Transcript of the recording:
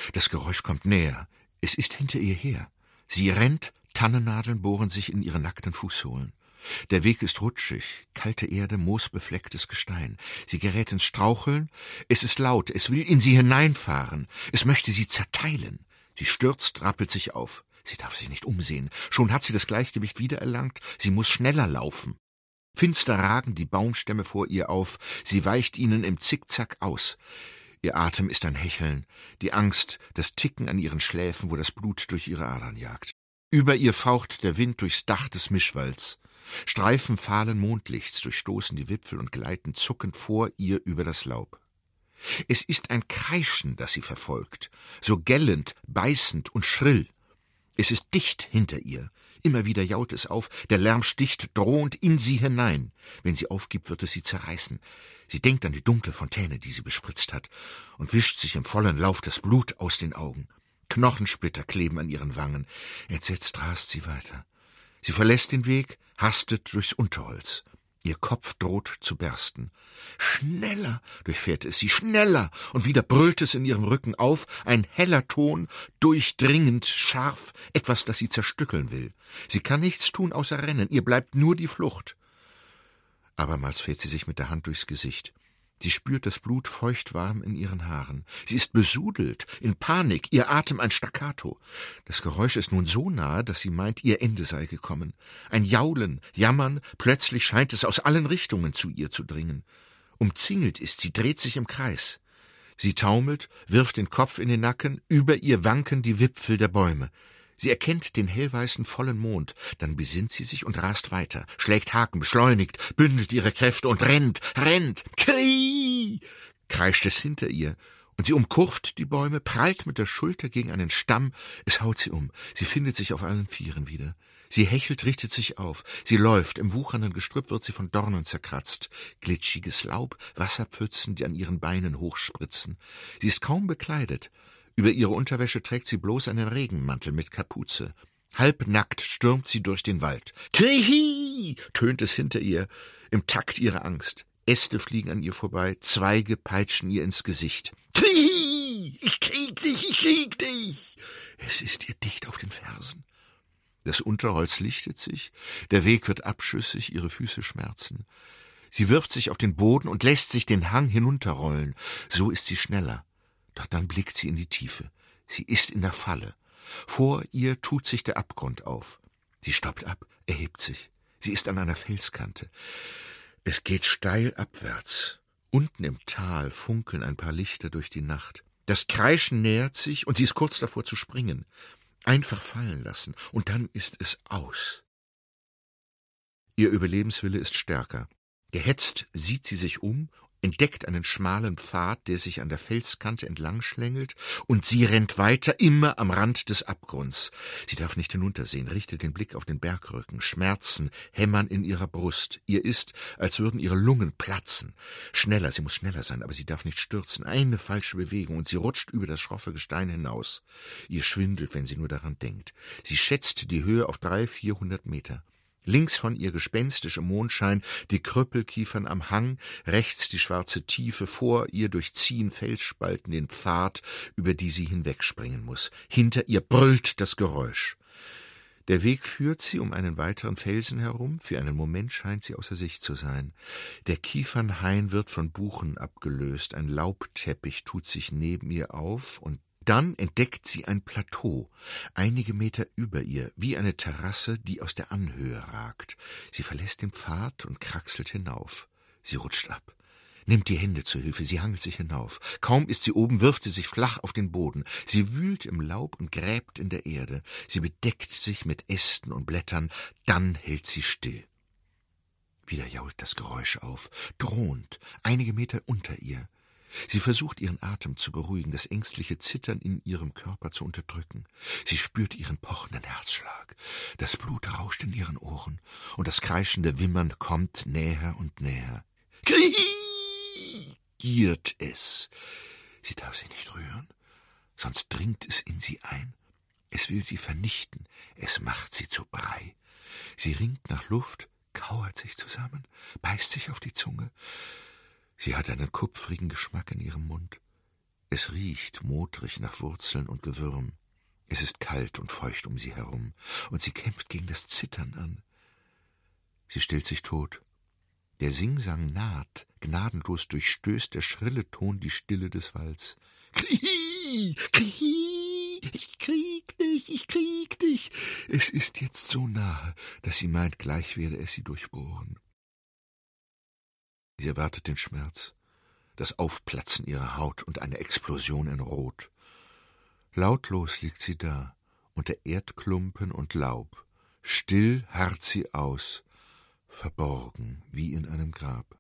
Das Geräusch kommt näher. Es ist hinter ihr her. Sie rennt, Tannennadeln bohren sich in ihre nackten Fußsohlen. Der Weg ist rutschig, kalte Erde, moosbeflecktes Gestein. Sie gerät ins Straucheln. Es ist laut, es will in sie hineinfahren. Es möchte sie zerteilen. Sie stürzt, rappelt sich auf. Sie darf sich nicht umsehen. Schon hat sie das Gleichgewicht wiedererlangt. Sie muss schneller laufen. Finster ragen die Baumstämme vor ihr auf. Sie weicht ihnen im Zickzack aus. Ihr Atem ist ein Hecheln, die Angst, das Ticken an ihren Schläfen, wo das Blut durch ihre Adern jagt. Über ihr faucht der Wind durchs Dach des Mischwalds. Streifen fahlen Mondlichts durchstoßen die Wipfel und gleiten zuckend vor ihr über das Laub. Es ist ein Kreischen, das sie verfolgt, so gellend, beißend und schrill. Es ist dicht hinter ihr. Immer wieder jault es auf, der Lärm sticht drohend in sie hinein. Wenn sie aufgibt, wird es sie zerreißen. Sie denkt an die dunkle Fontäne, die sie bespritzt hat, und wischt sich im vollen Lauf das Blut aus den Augen. Knochensplitter kleben an ihren Wangen. Entsetzt rast sie weiter. Sie verlässt den Weg, hastet durchs Unterholz. Ihr Kopf droht zu bersten. Schneller durchfährt es sie, schneller, und wieder brüllt es in ihrem Rücken auf, ein heller Ton, durchdringend, scharf, etwas, das sie zerstückeln will. Sie kann nichts tun außer rennen, ihr bleibt nur die Flucht. Abermals fährt sie sich mit der Hand durchs Gesicht. Sie spürt das Blut feuchtwarm in ihren Haaren. Sie ist besudelt, in Panik, ihr Atem ein Staccato. Das Geräusch ist nun so nahe, dass sie meint, ihr Ende sei gekommen. Ein Jaulen, Jammern, plötzlich scheint es aus allen Richtungen zu ihr zu dringen. Umzingelt ist sie, dreht sich im Kreis. Sie taumelt, wirft den Kopf in den Nacken, über ihr wanken die Wipfel der Bäume. Sie erkennt den hellweißen vollen Mond, dann besinnt sie sich und rast weiter, schlägt Haken, beschleunigt, bündelt ihre Kräfte und rennt. Krii! Kreischt es hinter ihr, und sie umkurvt die Bäume, prallt mit der Schulter gegen einen Stamm, es haut sie um, sie findet sich auf allen Vieren wieder. Sie hechelt, richtet sich auf, sie läuft, im wuchernden Gestrüpp wird sie von Dornen zerkratzt, glitschiges Laub, Wasserpfützen, die an ihren Beinen hochspritzen. Sie ist kaum bekleidet. Über ihre Unterwäsche trägt sie bloß einen Regenmantel mit Kapuze. Halbnackt stürmt sie durch den Wald. Krihi! Tönt es hinter ihr, im Takt ihrer Angst. Äste fliegen an ihr vorbei, Zweige peitschen ihr ins Gesicht. Krihi! Ich krieg dich! Es ist ihr dicht auf den Fersen. Das Unterholz lichtet sich, der Weg wird abschüssig, ihre Füße schmerzen. Sie wirft sich auf den Boden und lässt sich den Hang hinunterrollen. So ist sie schneller. Doch dann blickt sie in die Tiefe. Sie ist in der Falle. Vor ihr tut sich der Abgrund auf. Sie stoppt ab, erhebt sich. Sie ist an einer Felskante. Es geht steil abwärts. Unten im Tal funkeln ein paar Lichter durch die Nacht. Das Kreischen nähert sich und sie ist kurz davor zu springen. Einfach fallen lassen und dann ist es aus. Ihr Überlebenswille ist stärker. Gehetzt sieht sie sich um, entdeckt einen schmalen Pfad, der sich an der Felskante entlang schlängelt, und sie rennt weiter, immer am Rand des Abgrunds. Sie darf nicht hinuntersehen, richtet den Blick auf den Bergrücken. Schmerzen hämmern in ihrer Brust. Ihr ist, als würden ihre Lungen platzen. Schneller, sie muss schneller sein, aber sie darf nicht stürzen. Eine falsche Bewegung, und sie rutscht über das schroffe Gestein hinaus. Ihr schwindelt, wenn sie nur daran denkt. Sie schätzt die Höhe auf 300-400 Meter. Links von ihr gespenstisch im Mondschein die Krüppelkiefern am Hang, rechts die schwarze Tiefe, vor ihr durchziehen Felsspalten den Pfad, über die sie hinwegspringen muss. Hinter ihr brüllt das Geräusch. Der Weg führt sie um einen weiteren Felsen herum, für einen Moment scheint sie außer Sicht zu sein. Der Kiefernhain wird von Buchen abgelöst, ein Laubteppich tut sich neben ihr auf, und dann entdeckt sie ein Plateau, einige Meter über ihr, wie eine Terrasse, die aus der Anhöhe ragt. Sie verlässt den Pfad und kraxelt hinauf. Sie rutscht ab, nimmt die Hände zur Hilfe, sie hangelt sich hinauf. Kaum ist sie oben, wirft sie sich flach auf den Boden. Sie wühlt im Laub und gräbt in der Erde. Sie bedeckt sich mit Ästen und Blättern, dann hält sie still. Wieder jault das Geräusch auf, drohend, einige Meter unter ihr. Sie versucht, ihren Atem zu beruhigen, das ängstliche Zittern in ihrem Körper zu unterdrücken. Sie spürt ihren pochenden Herzschlag. Das Blut rauscht in ihren Ohren, und das kreischende Wimmern kommt näher und näher. Krihi! Giert es. Sie darf sich nicht rühren, sonst dringt es in sie ein. Es will sie vernichten, es macht sie zu Brei. Sie ringt nach Luft, kauert sich zusammen, beißt sich auf die Zunge. Sie hat einen kupfrigen Geschmack in ihrem Mund. Es riecht modrig nach Wurzeln und Gewürm. Es ist kalt und feucht um sie herum, und sie kämpft gegen das Zittern an. Sie stillt sich tot. Der Singsang naht, gnadenlos durchstößt der schrille Ton die Stille des Walds. Krieh, krieh, ich krieg dich. Es ist jetzt so nahe, dass sie meint, gleich werde es sie durchbohren. Sie erwartet den Schmerz, das Aufplatzen ihrer Haut und eine Explosion in Rot. Lautlos liegt sie da, unter Erdklumpen und Laub. Still harrt sie aus, verborgen wie in einem Grab.